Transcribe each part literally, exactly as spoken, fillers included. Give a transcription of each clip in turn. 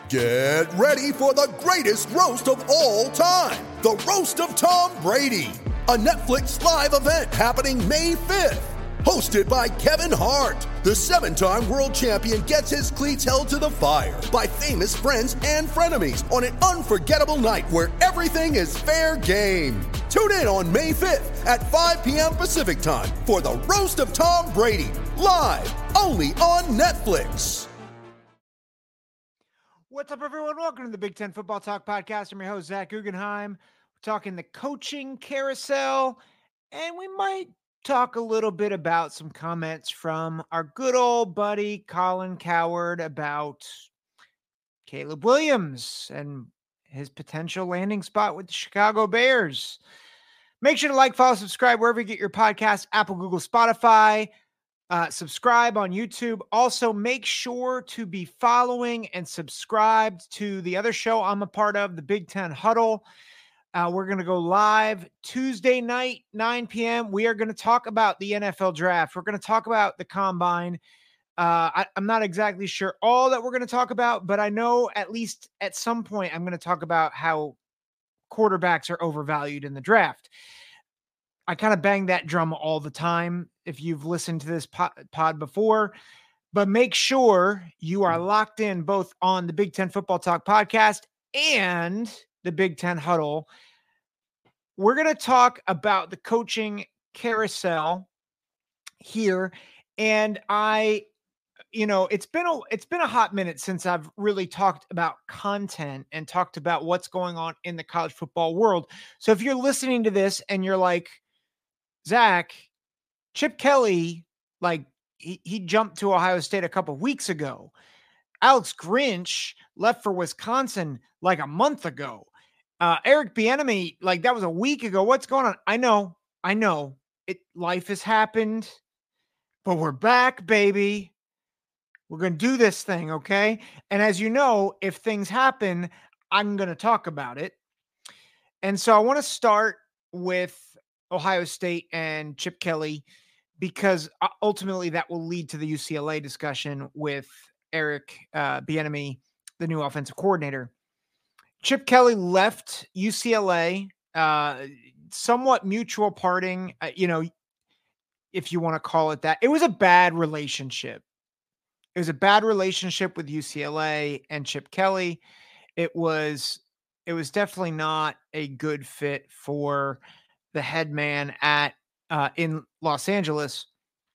Get ready for the greatest roast of all time, the Roast of Tom Brady, a Netflix live event happening May fifth. Hosted by Kevin Hart, the seven-time world champion gets his cleats held to the fire by famous friends and frenemies on an unforgettable night where everything is fair game. Tune in on May fifth at five p.m. Pacific time for the Roast of Tom Brady, live only on Netflix. What's up, everyone? Welcome to the Big Ten Football Talk Podcast. I'm your host, Zach Guggenheim. We're talking the coaching carousel, and we might talk a little bit about some comments from our good old buddy Colin Cowherd about Caleb Williams and his potential landing spot with the Chicago Bears. Make sure to like, follow, subscribe wherever you get your podcasts, Apple, Google, Spotify. Uh, subscribe on YouTube. Also, make sure to be following and subscribed to the other show I'm a part of, the Big Ten Huddle. Uh, we're going to go live Tuesday night, nine p.m. We are going to talk about the N F L draft. We're going to talk about the combine. Uh, I, I'm not exactly sure all that we're going to talk about, but I know at least at some point I'm going to talk about how quarterbacks are overvalued in the draft. I kind of bang that drum all the time if you've listened to this pod, pod before, but make sure you are locked in both on the Big Ten Football Talk Podcast and the Big Ten Huddle. We're going to talk about the coaching carousel here. And I, you know, it's been a, it's been a hot minute since I've really talked about content and talked about what's going on in the college football world. So if you're listening to this and you're like, Zach, Chip Kelly, like he, he jumped to Ohio State a couple of weeks ago. Alex Grinch left for Wisconsin like a month ago. Uh, Eric Bieniemy, like that was a week ago. What's going on? I know, I know it. Life has happened, but we're back, baby. We're going to do this thing. Okay. And as you know, if things happen, I'm going to talk about it. And so I want to start with Ohio State and Chip Kelly, because ultimately that will lead to the U C L A discussion with Eric uh, Bieniemy, the new offensive coordinator. Chip Kelly left U C L A, uh, somewhat mutual parting, uh, you know, if you want to call it that. It was a bad relationship. It was a bad relationship with U C L A and Chip Kelly. It was, it was definitely not a good fit for the head man at uh, in Los Angeles.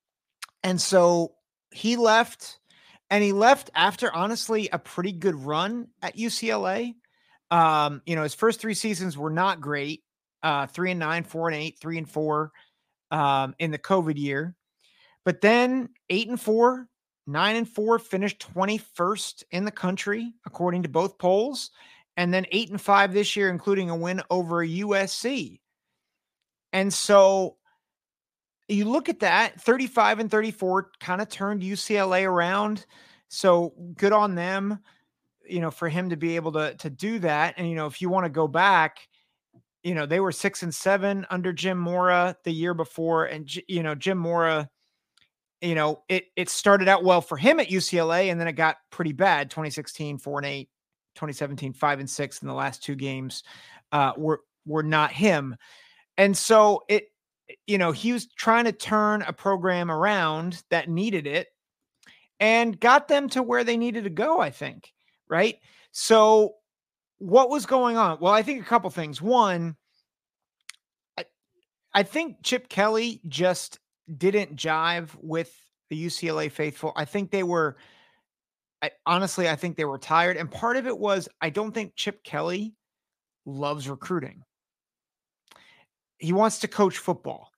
And so he left, and he left after, honestly, a pretty good run at U C L A. Um, you know, his first three seasons were not great. Uh, three and nine, four and eight, three and four um, in the COVID year. But then eight and four, nine and four, finished twenty-first in the country, according to both polls. And then eight and five this year, including a win over U S C. And so you look at that, thirty-five and thirty-four kind of turned U C L A around. So good on them, you know, for him to be able to, to do that. And, you know, if you want to go back, you know, they were six and seven under Jim Mora the year before. And, you know, Jim Mora, you know, it, it started out well for him at U C L A, and then it got pretty bad. twenty sixteen, four and eight, twenty seventeen, five and six in the last two games uh, were, were not him. And so it, you know, he was trying to turn a program around that needed it and got them to where they needed to go, I think. Right. So what was going on? Well, I think a couple things. One, I, I think Chip Kelly just didn't jive with the U C L A faithful. I think they were, I, honestly, I think they were tired. And part of it was, I don't think Chip Kelly loves recruiting. He wants to coach football.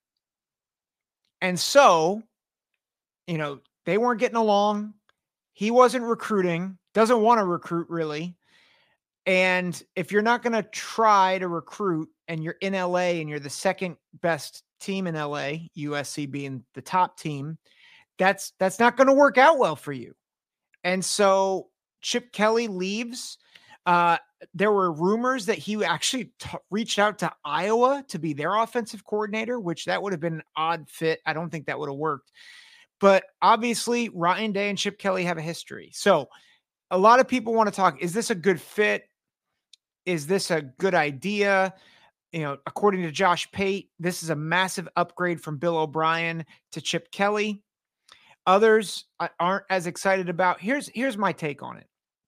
And so, you know, they weren't getting along. He wasn't recruiting, doesn't want to recruit really. And if you're not going to try to recruit and you're in L A and you're the second best team in L A, U S C being the top team, that's, that's not going to work out well for you. And so Chip Kelly leaves. Uh, there were rumors that he actually t- reached out to Iowa to be their offensive coordinator, which that would have been an odd fit. I don't think that would have worked. But obviously, Ryan Day and Chip Kelly have a history. So a lot of people want to talk, is this a good fit? Is this a good idea? You know, according to Josh Pate, this is a massive upgrade from Bill O'Brien to Chip Kelly. Others aren't as excited about. Here's here's my take on it.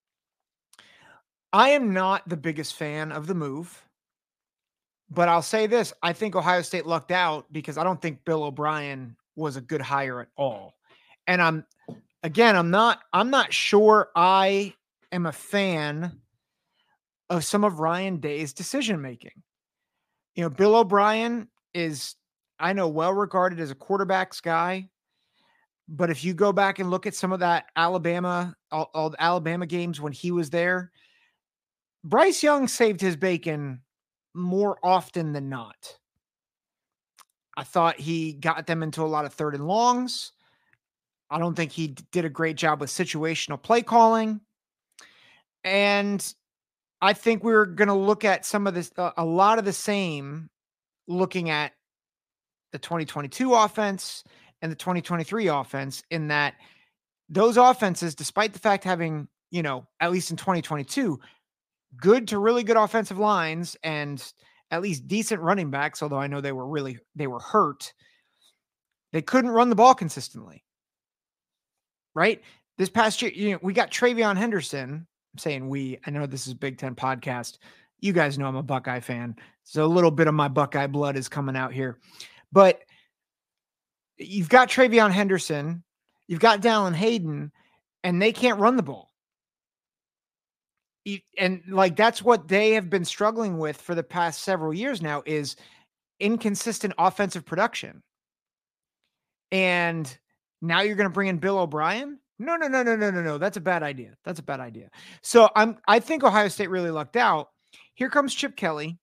I am not the biggest fan of the move, but I'll say this. I think Ohio State lucked out because I don't think Bill O'Brien was a good hire at all. And I'm, again, I'm not, I'm not sure I am a fan of some of Ryan Day's decision-making. You know, Bill O'Brien is, I know, well regarded as a quarterbacks guy. But if you go back and look at some of that Alabama, all, all the Alabama games when he was there, Bryce Young saved his bacon more often than not. I thought he got them into a lot of third and longs. I don't think he did a great job with situational play calling. And I think we're going to look at some of this, uh, a lot of the same, looking at the twenty twenty-two offense and the twenty twenty-three offense, in that those offenses, despite the fact having, you know, at least in twenty twenty-two, good to really good offensive lines and at least decent running backs, although I know they were really, they were hurt. They couldn't run the ball consistently, right? This past year, you know, we got TreVeyon Henderson. I'm saying we, I know this is a Big Ten podcast. You guys know I'm a Buckeye fan. So a little bit of my Buckeye blood is coming out here, but you've got TreVeyon Henderson, you've got Dallin Hayden, and they can't run the ball. And like, that's what they have been struggling with for the past several years now, is inconsistent offensive production. And now you're going to bring in Bill O'Brien? No, no, no, no, no, no, no. That's a bad idea. That's a bad idea. So I'm, I think Ohio State really lucked out. Here comes Chip Kelly,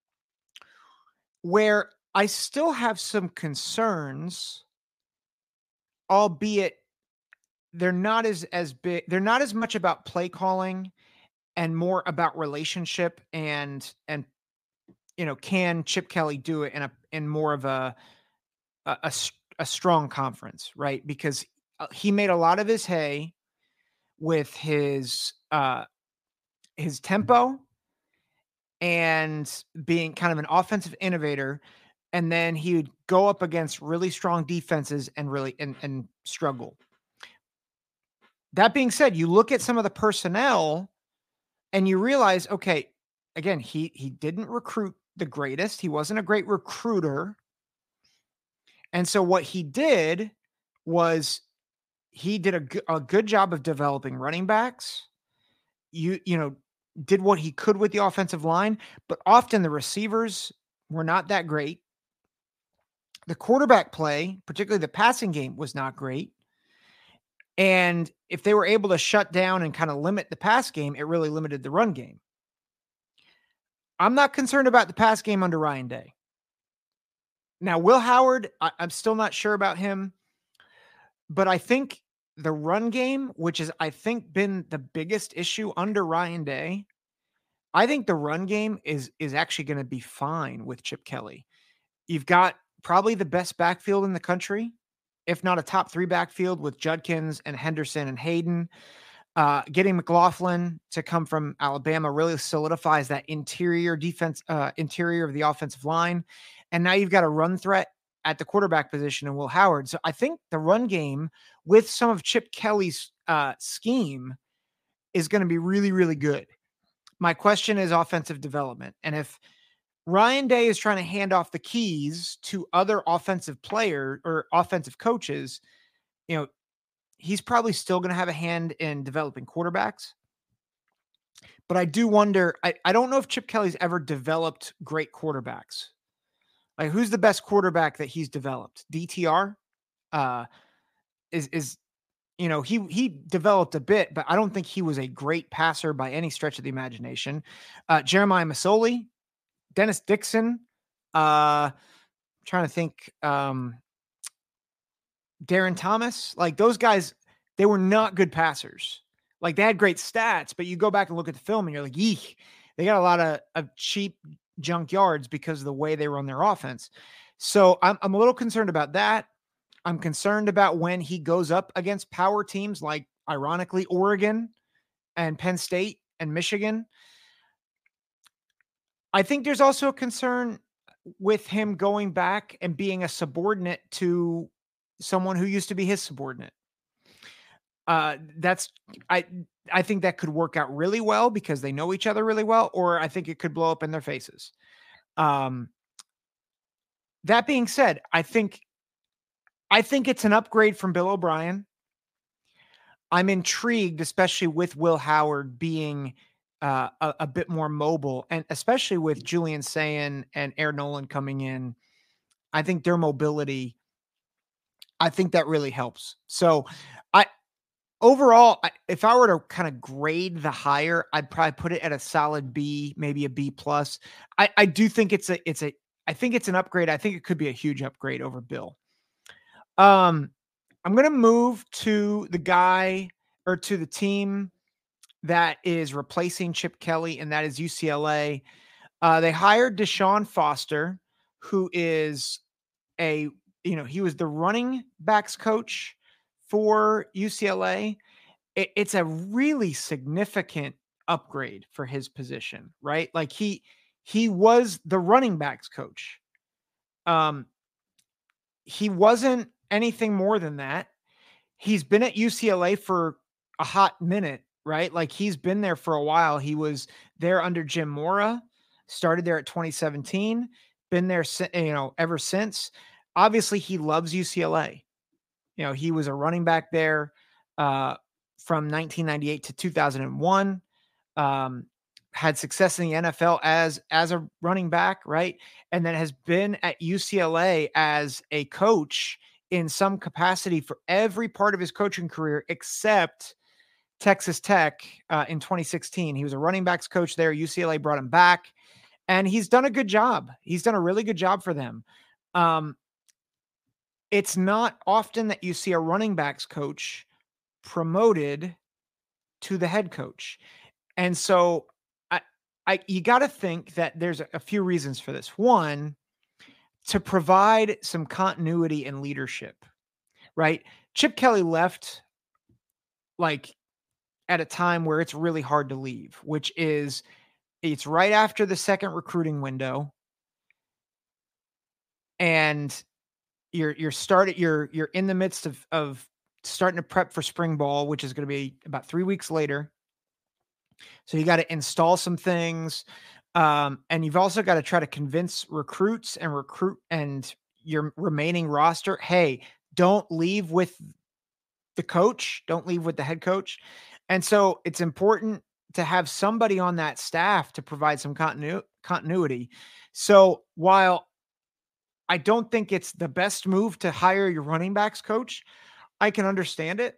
where I still have some concerns, albeit they're not as, as big. They're not as much about play calling and more about relationship and, and, you know, can Chip Kelly do it in a, in more of a, a, a, a strong conference, right? Because he made a lot of his hay with his, uh, his tempo and being kind of an offensive innovator. And then he would go up against really strong defenses and really, and, and struggle. That being said, you look at some of the personnel and you realize, okay, again, he, he didn't recruit the greatest. He wasn't a great recruiter. And so what he did was he did a, a good job of developing running backs. You, you know, did what he could with the offensive line, but often the receivers were not that great. The quarterback play, particularly the passing game, was not great. And if they were able to shut down and kind of limit the pass game, it really limited the run game. I'm not concerned about the pass game under Ryan Day. Now, Will Howard, I, I'm still not sure about him, but I think the run game, which is, I think, been the biggest issue under Ryan Day, I think the run game is, is actually going to be fine with Chip Kelly. You've got probably the best backfield in the country, if not a top three backfield, with Judkins and Henderson and Hayden. Uh, getting McLaughlin to come from Alabama really solidifies that interior defense, uh, interior of the offensive line. And now you've got a run threat at the quarterback position in Will Howard. So I think the run game with some of Chip Kelly's uh, scheme is going to be really, really good. My question is offensive development. And if Ryan Day is trying to hand off the keys to other offensive players or offensive coaches, you know, he's probably still going to have a hand in developing quarterbacks. But I do wonder, I, I don't know if Chip Kelly's ever developed great quarterbacks. Like, who's the best quarterback that he's developed? D T R uh, is, is, you know, he, he developed a bit, but I don't think he was a great passer by any stretch of the imagination. Uh, Jeremiah Masoli, Dennis Dixon, uh, I'm trying to think, um, Darren Thomas, like those guys, they were not good passers. Like, they had great stats, but you go back and look at the film and you're like, eek, they got a lot of, of cheap junk yards because of the way they run their offense. So I'm, I'm a little concerned about that. I'm concerned about when he goes up against power teams like, ironically, Oregon and Penn State and Michigan. I think there's also a concern with him going back and being a subordinate to someone who used to be his subordinate. Uh, that's I I think that could work out really well because they know each other really well, or I think it could blow up in their faces. Um, that being said, I think I think it's an upgrade from Bill O'Brien. I'm intrigued, especially with Will Howard being uh, a, a bit more mobile, and especially with Julian Sayin and Aaron Nolan coming in. I think their mobility, I think that really helps. So I overall, I, if I were to kind of grade the hire, I'd probably put it at a solid B, maybe a B plus. I, I do think it's a, it's a, I think it's an upgrade. I think it could be a huge upgrade over Bill. Um, I'm going to move to the guy or to the team that is replacing Chip Kelly, and that is U C L A. Uh, they hired Deshaun Foster, who is a, you know, he was the running backs coach for U C L A. It, it's a really significant upgrade for his position, right? Like he, he was the running backs coach. Um, he wasn't anything more than that. He's been at U C L A for a hot minute, right? Like he's been there for a while. He was there under Jim Mora, started there at twenty seventeen, been there, you know, ever since. Obviously he loves U C L A. You know, he was a running back there uh, from nineteen ninety-eight to two thousand one. Um, had success in the N F L as, as a running back, right? And then has been at U C L A as a coach in some capacity for every part of his coaching career, except Texas Tech uh, in twenty sixteen. He was a running backs coach there. U C L A brought him back, and he's done a good job. He's done a really good job for them. Um, it's not often that you see a running backs coach promoted to the head coach. And so I, I, you got to think that there's a few reasons for this. One, to provide some continuity and leadership, right? Chip Kelly left like at a time where it's really hard to leave, which is it's right after the second recruiting window. And you're, you're started, you're, you're in the midst of, of starting to prep for spring ball, which is going to be about three weeks later. So you got to install some things. Um, and you've also got to try to convince recruits and recruit and your remaining roster, hey, don't leave with the coach. Don't leave with the head coach. And so it's important to have somebody on that staff to provide some continu- continuity. So while I don't think it's the best move to hire your running backs coach, I can understand it.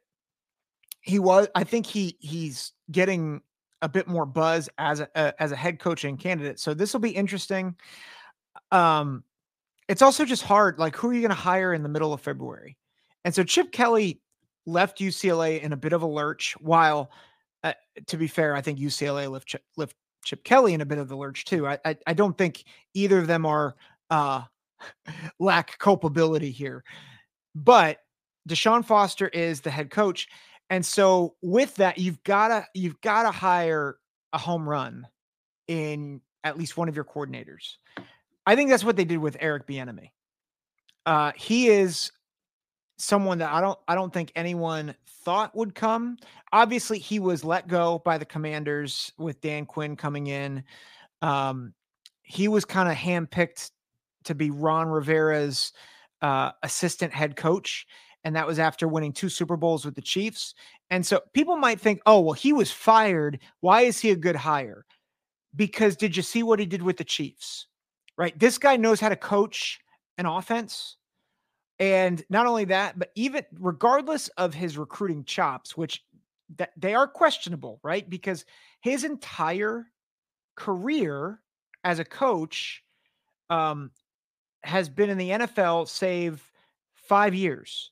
He was, I think he he's getting a bit more buzz as a, a as a head coaching candidate. So this will be interesting. Um, it's also just hard. Like, who are you going to hire in the middle of February? And so Chip Kelly left U C L A in a bit of a lurch. While, uh, to be fair, I think U C L A left Chip, left Chip Kelly in a bit of the lurch too. I I, I don't think either of them are uh, lack culpability here. But Deshaun Foster is the head coach. And so with that, you've gotta, you've gotta hire a home run in at least one of your coordinators. I think that's what they did with Eric Bieniemy. Uh, he is someone that I don't, I don't think anyone thought would come. Obviously he was let go by the Commanders with Dan Quinn coming in. Um, he was kind of handpicked to be Ron Rivera's uh, assistant head coach. And that was after winning two Super Bowls with the Chiefs. And so people might think, oh, well, he was fired. Why is he a good hire? Because did you see what he did with the Chiefs? Right? This guy knows how to coach an offense. And not only that, but even regardless of his recruiting chops, which that they are questionable, right? Because his entire career as a coach um, has been in the N F L, save five years.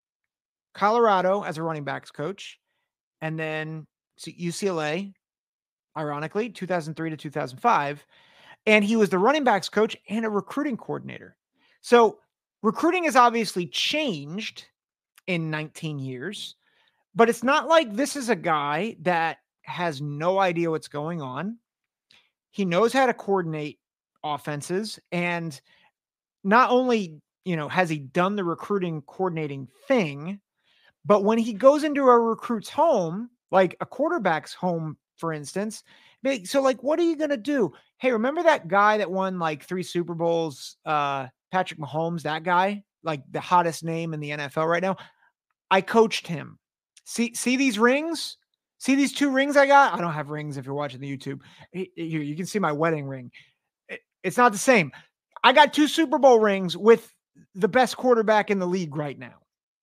Colorado as a running backs coach, and then U C L A, ironically, two thousand three to two thousand five. And he was the running backs coach and a recruiting coordinator. So recruiting has obviously changed in nineteen years, but it's not like this is a guy that has no idea what's going on. He knows how to coordinate offenses. And not only, you know, has he done the recruiting coordinating thing, but when he goes into a recruit's home, like a quarterback's home, for instance, so like, what are you going to do? Hey, remember that guy that won like three Super Bowls, uh, Patrick Mahomes, that guy, like the hottest name in the N F L right now? I coached him. See, see these rings? See these two rings I got? I don't have rings if you're watching the YouTube. Here, you can see my wedding ring. It's not the same. I got two Super Bowl rings with the best quarterback in the league right now.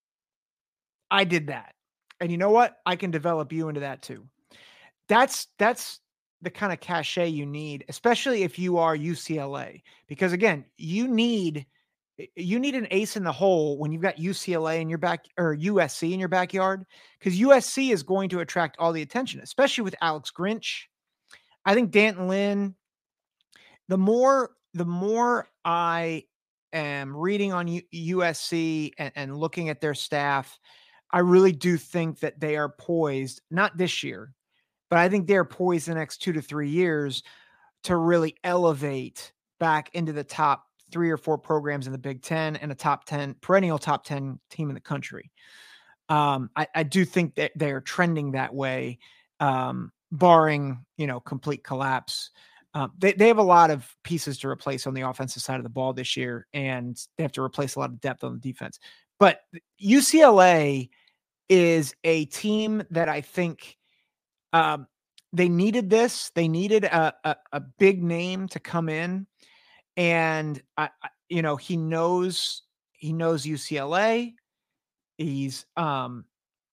I did that. And you know what? I can develop you into that too. That's, that's the kind of cachet you need, especially if you are U C L A, because again, you need, you need an ace in the hole when you've got U C L A in your back or U S C in your backyard, because U S C is going to attract all the attention, especially with Alex Grinch. I think D'Anton Lynn, the more, the more I am reading on U- USC and, and looking at their staff, I really do think that they are poised, not this year, but I think they're poised the next two to three years to really elevate back into the top three or four programs in the Big Ten and a top ten, perennial top ten team in the country. Um, I, I do think that they're trending that way, um, barring, you know, complete collapse. Um, they, they have a lot of pieces to replace on the offensive side of the ball this year, and they have to replace a lot of depth on the defense. But U C L A is a team that I think um, they needed this. They needed a, a, a big name to come in. And, I, I, you know, he knows, he knows U C L A. He's, um,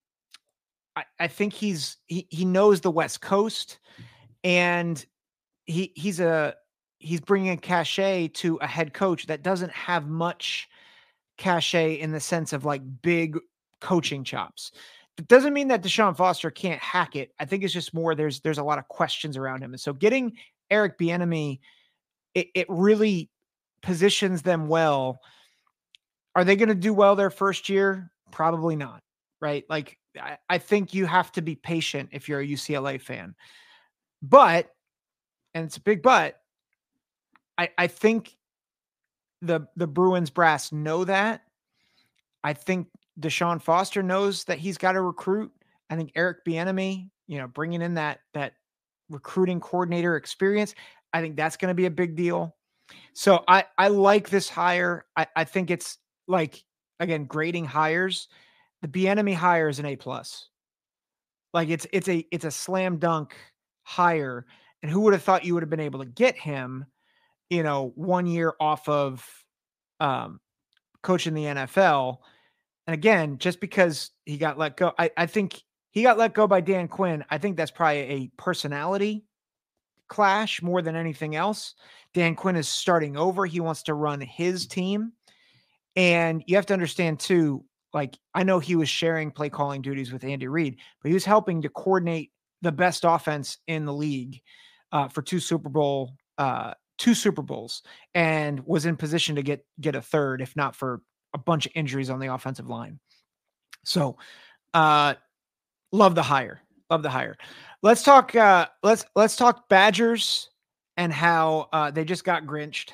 I, I think he's, he, he knows the West Coast, and he, he's a, he's bringing a cachet to a head coach that doesn't have much cachet in the sense of like big coaching chops. It doesn't mean that Deshaun Foster can't hack it. I think it's just more there's there's a lot of questions around him. And so getting Eric Bieniemy, it, it really positions them well. Are they going to do well their first year? Probably not, right? Like, I, I think you have to be patient if you're a U C L A fan. But, and it's a big but, I, I think the the Bruins brass know that. I think Deshaun Foster knows that he's got to recruit. I think Eric Bieniemy, you know, bringing in that that recruiting coordinator experience, I think that's going to be a big deal. So I I like this hire. I, I think it's like, again, grading hires. The Bieniemy hire is an A plus. Like it's it's a it's a slam dunk hire. And who would have thought you would have been able to get him, you know, one year off of um, coaching the N F L. And again, just because he got let go, I, I think he got let go by Dan Quinn. I think that's probably a personality clash more than anything else. Dan Quinn is starting over. He wants to run his team. And you have to understand too, like, I know he was sharing play calling duties with Andy Reid, but he was helping to coordinate the best offense in the league uh, for two Super Bowl, uh, two Super Bowls, and was in position to get, get a third, if not for a bunch of injuries on the offensive line. So, uh, love the hire. Love the hire. Let's talk, uh, let's, let's talk Badgers and how, uh, they just got grinched.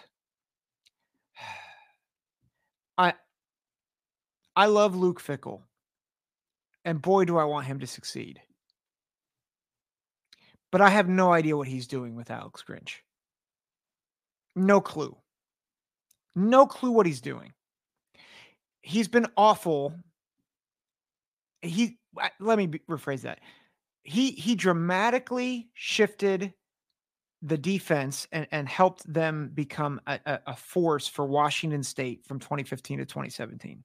I, I love Luke Fickell, and boy, do I want him to succeed. But I have no idea what he's doing with Alex Grinch. No clue. No clue what he's doing. He's been awful. He, let me rephrase that. He, he dramatically shifted the defense and, and helped them become a, a, a force for Washington State from twenty fifteen to twenty seventeen.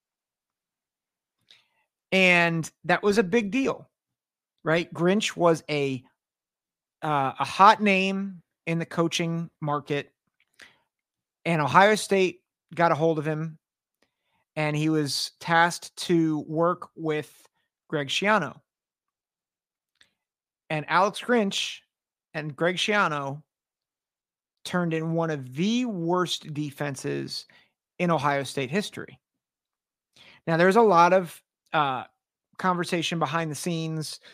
And that was a big deal, right? Grinch was a, uh, a hot name in the coaching market, and Ohio State got a hold of him, and he was tasked to work with Greg Schiano. And Alex Grinch and Greg Schiano turned in one of the worst defenses in Ohio State history. Now, there's a lot of uh, conversation behind the scenes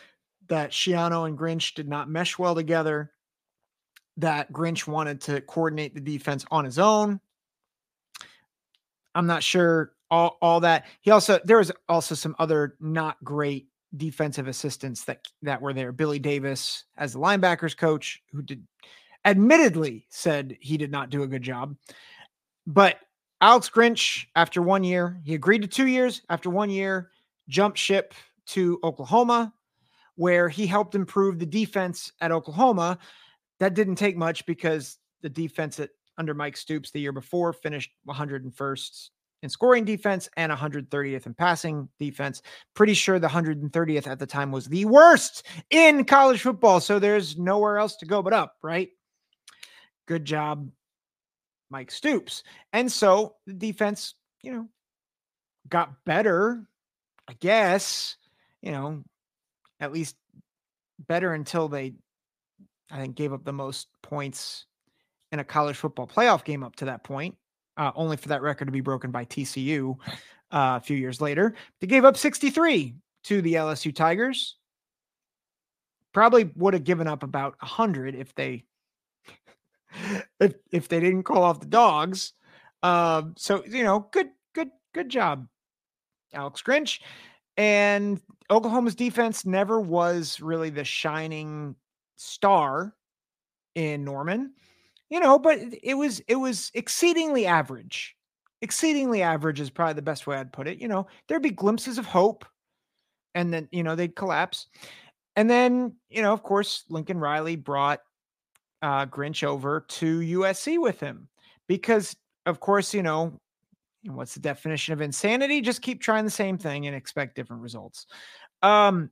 that Schiano and Grinch did not mesh well together, that Grinch wanted to coordinate the defense on his own. I'm not sure all, all that. He also, there was also some other not great defensive assistants that, that were there. Billy Davis as the linebackers coach, who did admittedly said he did not do a good job. But Alex Grinch, after one year, he agreed to two years. After one year, jumped ship to Oklahoma, where he helped improve the defense at Oklahoma. That didn't take much because the defense at under Mike Stoops the year before finished one hundred first in scoring defense and one hundred thirtieth in passing defense. Pretty sure the one hundred thirtieth at the time was the worst in college football. So there's nowhere else to go but up, right? Good job, Mike Stoops. And so the defense, you know, got better, I guess, you know, at least better until they, I think, gave up the most points in a college football playoff game up to that point, uh, only for that record to be broken by T C U uh, a few years later. They gave up sixty-three to the L S U Tigers. Probably would have given up about one hundred if they if if they didn't call off the dogs. Um, so, you know, good, good, good job, Alex Grinch. And Oklahoma's defense never was really the shining star in Norman, you know, but it was, it was exceedingly average. Exceedingly average is probably the best way I'd put it. You know, there'd be glimpses of hope and then, you know, they'd collapse. And then, you know, of course, Lincoln Riley brought uh, Grinch over to U S C with him because, of course, you know, what's the definition of insanity? Just keep trying the same thing and expect different results. Um,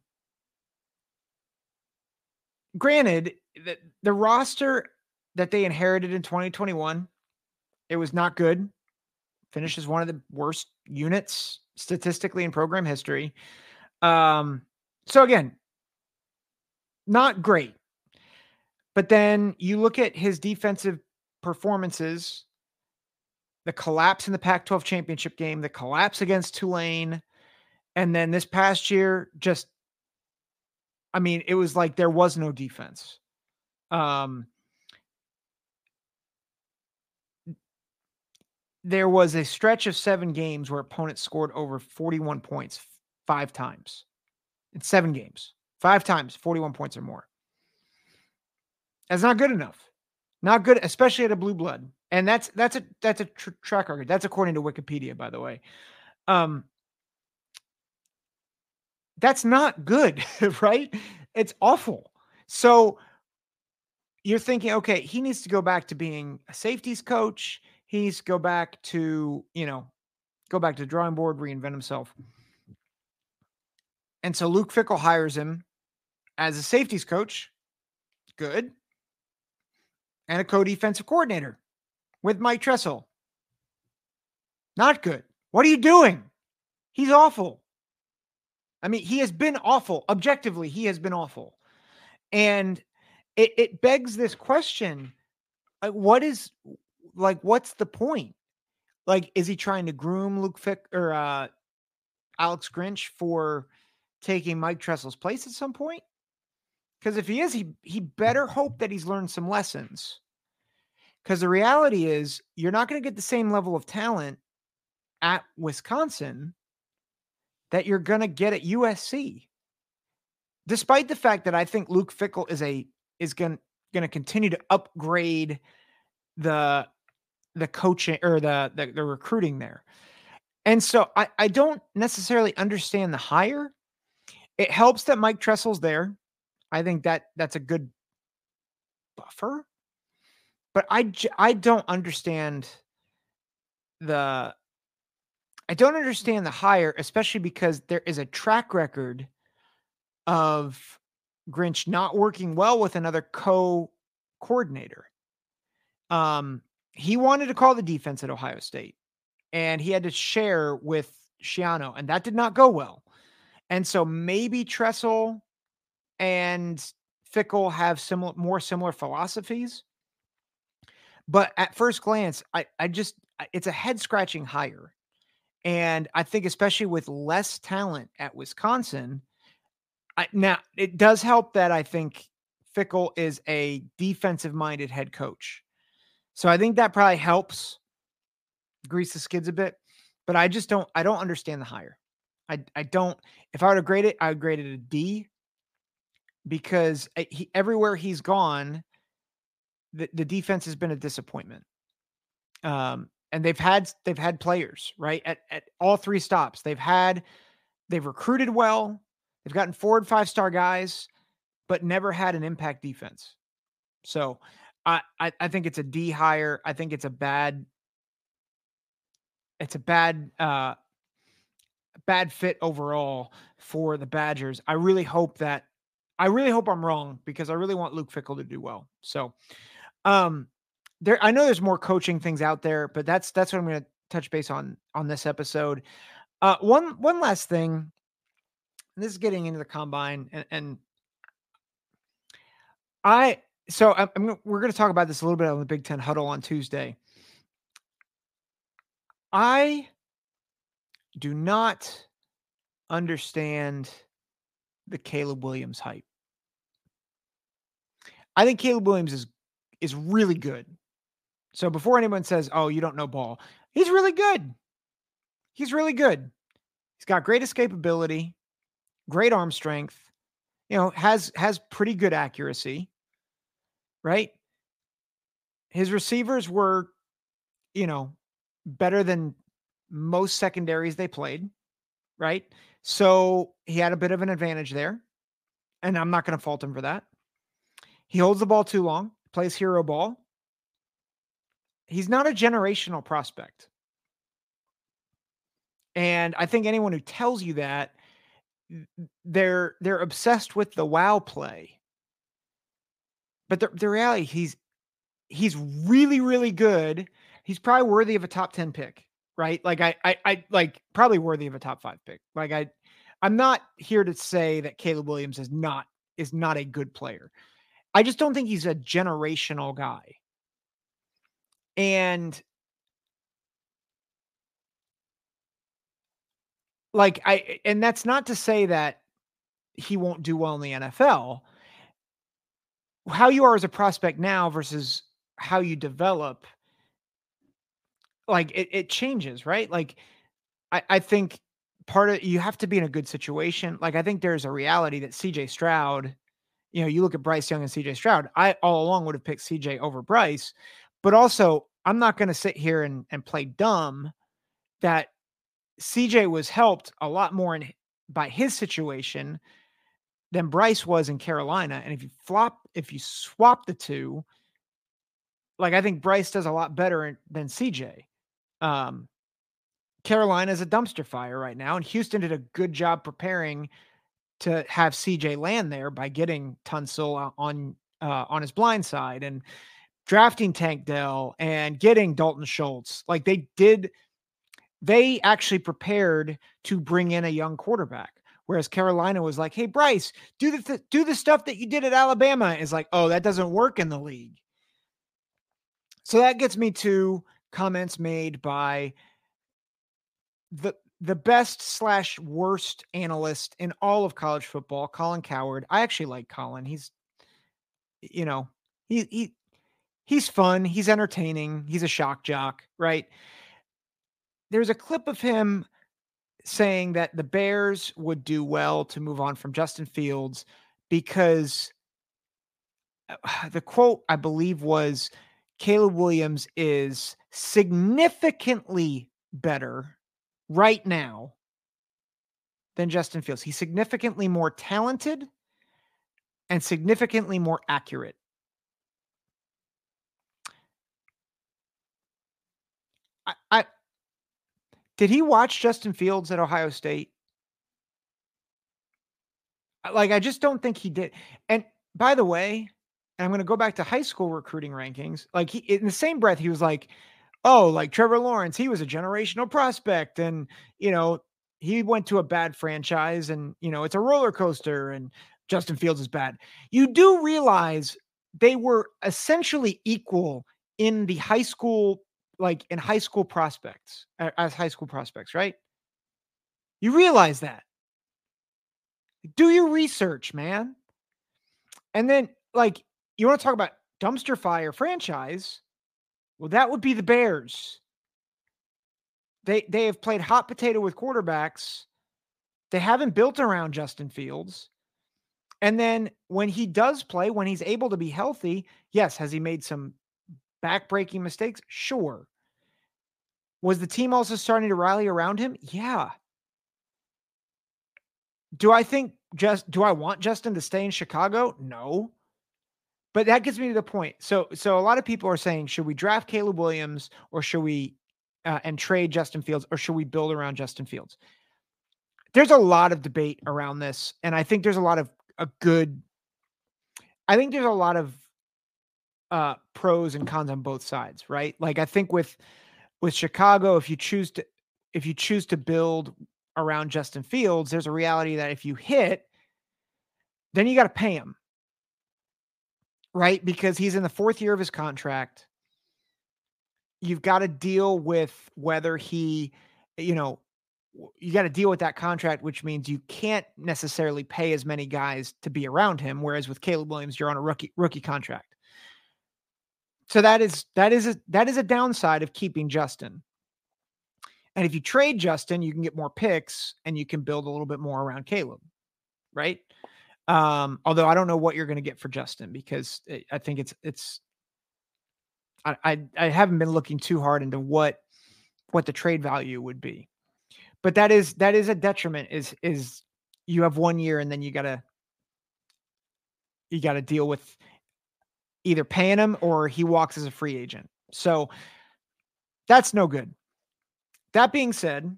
granted, the, the roster that they inherited in twenty twenty-one, it was not good. Finished as one of the worst units statistically in program history. Um, so again, not great. But then you look at his defensive performances, the collapse in the Pac twelve championship game, the collapse against Tulane, and then this past year, just, I mean, it was like there was no defense. Um, there was a stretch of seven games where opponents scored over forty-one points five times. In seven games. Five times, forty-one points or more. That's not good enough. Not good, especially at a blue blood. And that's that's a that's a tr- track record. That's according to Wikipedia, by the way. Um, that's not good, right? It's awful. So you're thinking, okay, he needs to go back to being a safeties coach. He needs to go back to, you know, go back to the drawing board, reinvent himself. And so Luke Fickell hires him as a safeties coach. Good. And a co-defensive coordinator with Mike Tressel. Not good. What are you doing? He's awful. I mean, he has been awful. Objectively, he has been awful. And it, it begs this question. Like, what is, like, what's the point? Like, is he trying to groom Luke Fick or uh, Alex Grinch for taking Mike Tressel's place at some point? Because if he is, he he better hope that he's learned some lessons. Because the reality is, you're not going to get the same level of talent at Wisconsin that you're going to get at U S C. Despite the fact that I think Luke Fickell is a is going going to continue to upgrade the the coaching or the, the the recruiting there. And so I I don't necessarily understand the hire. It helps that Mike Tressel's there. I think that that's a good buffer, but I, I don't understand the, I don't understand the hire, especially because there is a track record of Grinch not working well with another co-coordinator. Um, he wanted to call the defense at Ohio State and he had to share with Schiano and that did not go well. And so maybe Tressel and Fickell have similar, more similar philosophies. But at first glance, I, I just, it's a head scratching hire. And I think especially with less talent at Wisconsin, I, now, it does help that I think Fickell is a defensive-minded head coach. So I think that probably helps grease the skids a bit, but I just don't I don't understand the hire. I I don't if I were to grade it, I would grade it a D because I- he everywhere he's gone, the, the defense has been a disappointment. Um, and they've had they've had players, right? At at all three stops. They've had they've recruited well, they've gotten four and five star guys, but never had an impact defense. So I, I I think it's a D hire. I think it's a bad it's a bad uh bad fit overall for the Badgers. I really hope that I really hope I'm wrong because I really want Luke Fickell to do well. So um there I know there's more coaching things out there, but that's that's what I'm going to touch base on on this episode. Uh one one last thing. This is getting into the combine and, and I so I'm, I'm we're going to talk about this a little bit on the Big Ten Huddle on Tuesday. I do not understand the Caleb Williams hype. I think Caleb Williams is is really good. So before anyone says, "Oh, you don't know ball," he's really good. He's really good. He's got great escapability, great arm strength. You know, has has pretty good accuracy. Right? His receivers were, you know, better than most secondaries they played. Right? So he had a bit of an advantage there, and I'm not going to fault him for that. He holds the ball too long, plays hero ball. He's not a generational prospect. And I think anyone who tells you that, they're they're obsessed with the wow play. But the, the reality, he's he's really, really good. He's probably worthy of a top ten pick, right? Like I I I like probably worthy of a top five pick. Like I I'm not here to say that Caleb Williams is not is not a good player. I just don't think he's a generational guy. And like I and that's not to say that he won't do well in the N F L. How you are as a prospect now versus how you develop, like it, it changes, right? Like I, I think part of you have to be in a good situation. Like I think there's a reality that C J Stroud, you know, you look at Bryce Young and C J Stroud, I all along would have picked C J over Bryce, but also I'm not going to sit here and, and play dumb that C J was helped a lot more in, by his situation than Bryce was in Carolina. And if you flop, if you swap the two, like I think Bryce does a lot better than C J. Um, Carolina is a dumpster fire right now, and Houston did a good job preparing to have C J land there by getting Tunsil on uh, on his blind side and drafting Tank Dell and getting Dalton Schultz. Like they did, they actually prepared to bring in a young quarterback. Whereas Carolina was like, "Hey Bryce, do the th- do the stuff that you did at Alabama." Is like, "Oh, that doesn't work in the league." So that gets me to comments made by the the best slash worst analyst in all of college football, Colin Cowherd. I actually like Colin. He's, you know, he he he's fun. He's entertaining. He's a shock jock, right? There's a clip of him saying that the Bears would do well to move on from Justin Fields because the quote, I believe, was Caleb Williams is significantly better right now than Justin Fields. He's significantly more talented and significantly more accurate. I, I did he watch Justin Fields at Ohio State? Like, I just don't think he did. And by the way, I'm going to go back to high school recruiting rankings. Like he, in the same breath, he was like, "Oh, like Trevor Lawrence, he was a generational prospect, and you know, he went to a bad franchise, and you know, it's a roller coaster, and Justin Fields is bad." You do realize they were essentially equal in the high school, like in high school prospects, as high school prospects, right? You realize that. Do your research, man. And then, like, you want to talk about dumpster fire franchise? Well, that would be the Bears. They they have played hot potato with quarterbacks. They haven't built around Justin Fields. And then when he does play, when he's able to be healthy, yes, has he made some back-breaking mistakes? Sure. Was the team also starting to rally around him? Yeah. Do I think just do I want Justin to stay in Chicago? No. But that gets me to the point. So so a lot of people are saying, should we draft Caleb Williams or should we uh, and trade Justin Fields, or should we build around Justin Fields? There's a lot of debate around this, and I think there's a lot of a good I think there's a lot of uh pros and cons on both sides, right? Like I think with with Chicago, if you choose to if you choose to build around Justin Fields, there's a reality that if you hit, then you got to pay him. Right? Because he's in the fourth year of his contract. You've got to deal with whether he, you know, you got to deal with that contract, which means you can't necessarily pay as many guys to be around him. Whereas with Caleb Williams, you're on a rookie rookie contract. So that is that is a that is a downside of keeping Justin. And if you trade Justin, you can get more picks and you can build a little bit more around Caleb, right? Um, although I don't know what you're going to get for Justin, because it, I think it's it's I, I I haven't been looking too hard into what what the trade value would be. But that is that is a detriment, is is you have one year and then you gotta you gotta deal with either paying him or he walks as a free agent. So that's no good. That being said,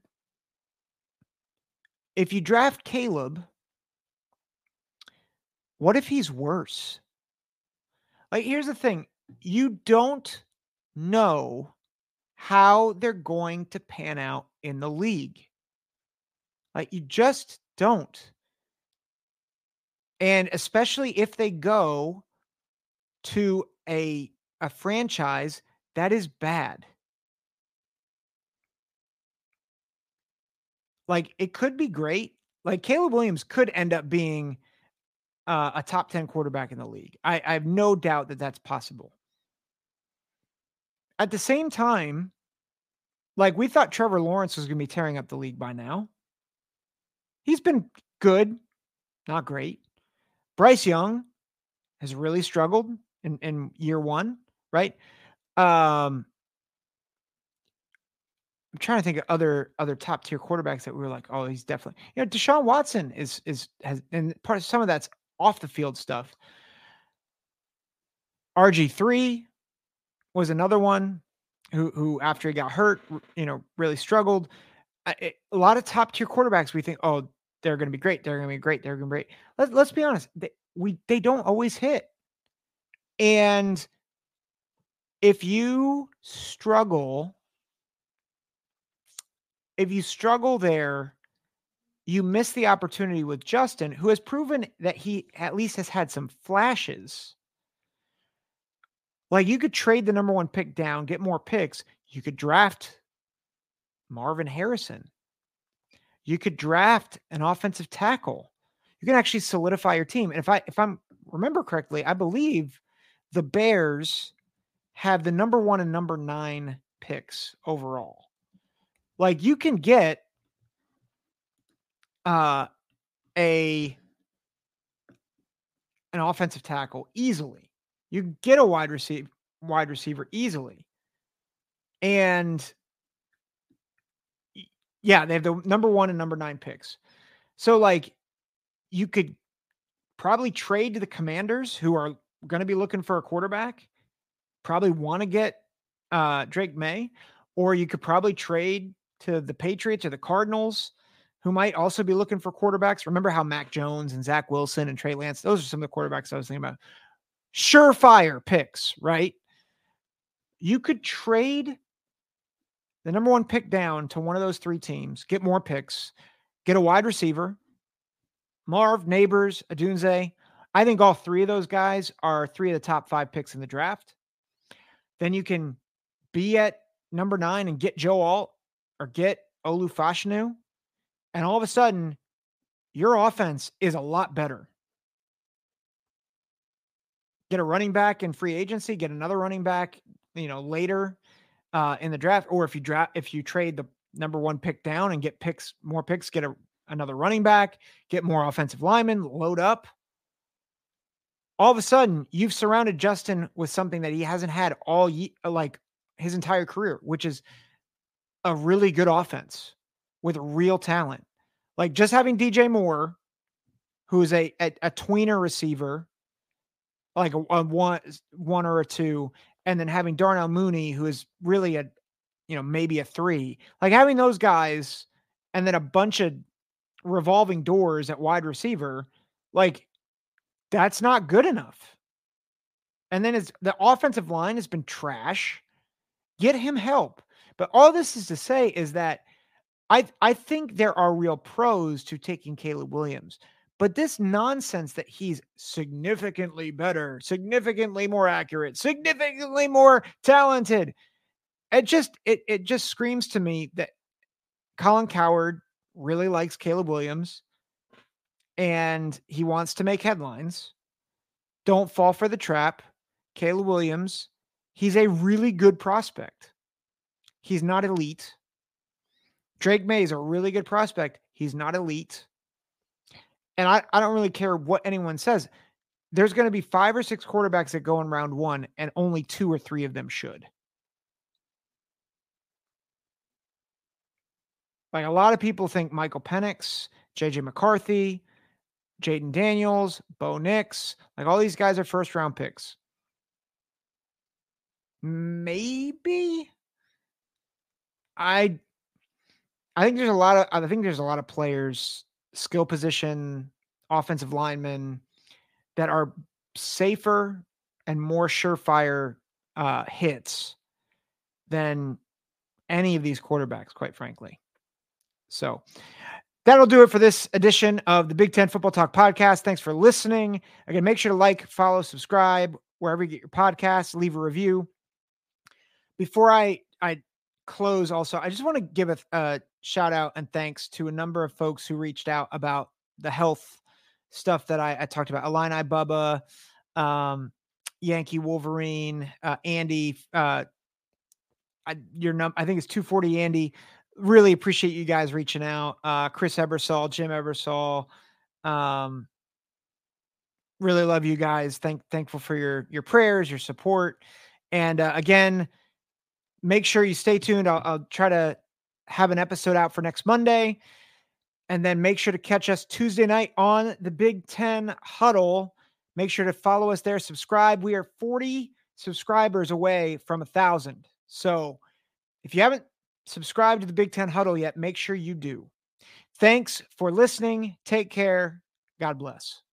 if you draft Caleb, what if he's worse? Like, here's the thing. You don't know how they're going to pan out in the league. Like, you just don't. And especially if they go to a, a franchise that is bad. Like, it could be great. Like, Caleb Williams could end up being uh, a top ten quarterback in the league. I, I have no doubt that that's possible. At the same time, like, we thought Trevor Lawrence was going to be tearing up the league by now. He's been good, not great. Bryce Young has really struggled in, in year one, right? Um, I'm trying to think of other other top tier quarterbacks that we were like, oh, he's definitely, you know, Deshaun Watson is is has, and part of some of that's off the field stuff. R G three was another one who who after he got hurt, you know, really struggled. A, a lot of top tier quarterbacks, we think, oh, they're going to be great, they're going to be great, they're going to be great. Let, let's be honest, they, we they don't always hit. And if you struggle, if you struggle there, you miss the opportunity with Justin, who has proven that he at least has had some flashes. Like, you could trade the number one pick down, get more picks. You could draft Marvin Harrison. You could draft an offensive tackle. You can actually solidify your team. And if I if I'm remember correctly, I believe the Bears have the number one and number nine picks overall. Like, you can get uh, a an offensive tackle easily. You can get a wide receiver wide receiver easily. And yeah, they have the number one and number nine picks. So, like, you could probably trade to the Commanders, who are going to be looking for a quarterback, probably want to get uh, Drake May, or you could probably trade to the Patriots or the Cardinals, who might also be looking for quarterbacks. Remember how Mac Jones and Zach Wilson and Trey Lance, those are some of the quarterbacks I was thinking about. Surefire picks, right? You could trade the number one pick down to one of those three teams, get more picks, get a wide receiver, Marv, Neighbors, Adunze. I think all three of those guys are three of the top five picks in the draft. Then you can be at number nine and get Joe Alt or get Olu Fashanu. And all of a sudden, your offense is a lot better. Get a running back in free agency, get another running back, you know, later uh, in the draft, or if you draft, if you trade the number one pick down and get picks, more picks, get a, another running back, get more offensive linemen, load up. All of a sudden, you've surrounded Justin with something that he hasn't had all ye- like his entire career, which is a really good offense with real talent. Like just having D J Moore, who is a a, a tweener receiver, like a, a one one or a two, and then having Darnell Mooney, who is really a, you know, maybe a three. Like having those guys, and then a bunch of revolving doors at wide receiver, like that's not good enough. And then it's the offensive line has been trash. Get him help. But all this is to say is that I I think there are real pros to taking Caleb Williams. But this nonsense that he's significantly better, significantly more accurate, significantly more talented, it just it it just screams to me that Colin Cowherd really likes Caleb Williams and he wants to make headlines. Don't fall for the trap. Caleb Williams, he's a really good prospect. He's not elite. Drake May is a really good prospect. He's not elite. And I, I don't really care what anyone says. There's going to be five or six quarterbacks that go in round one, and only two or three of them should. Like a lot of people think Michael Penix, J J McCarthy, Jaden Daniels, Bo Nix, like all these guys are first round picks. Maybe. I I think there's a lot of I think there's a lot of players, skill position, offensive linemen that are safer and more surefire uh, hits than any of these quarterbacks, quite frankly. So that'll do it for this edition of the Big Ten Football Talk podcast. Thanks for listening. Again, make sure to like, follow, subscribe, wherever you get your podcasts, leave a review. Before I, I close also, I just want to give a, a shout out and thanks to a number of folks who reached out about the health stuff that I, I talked about. Illini Bubba, um, Yankee Wolverine, uh, Andy, uh, I, your num I think it's two forty Andy. Really appreciate you guys reaching out. Uh, Chris Ebersol, Jim Ebersol. Um, really love you guys. Thank, thankful for your, your prayers, your support. And uh, again, make sure you stay tuned. I'll, I'll try to have an episode out for next Monday. And then make sure to catch us Tuesday night on the Big Ten Huddle. Make sure to follow us there. Subscribe. We are forty subscribers away from a thousand. So if you haven't subscribed to the Big Ten Huddle yet, make sure you do. Thanks for listening. Take care. God bless.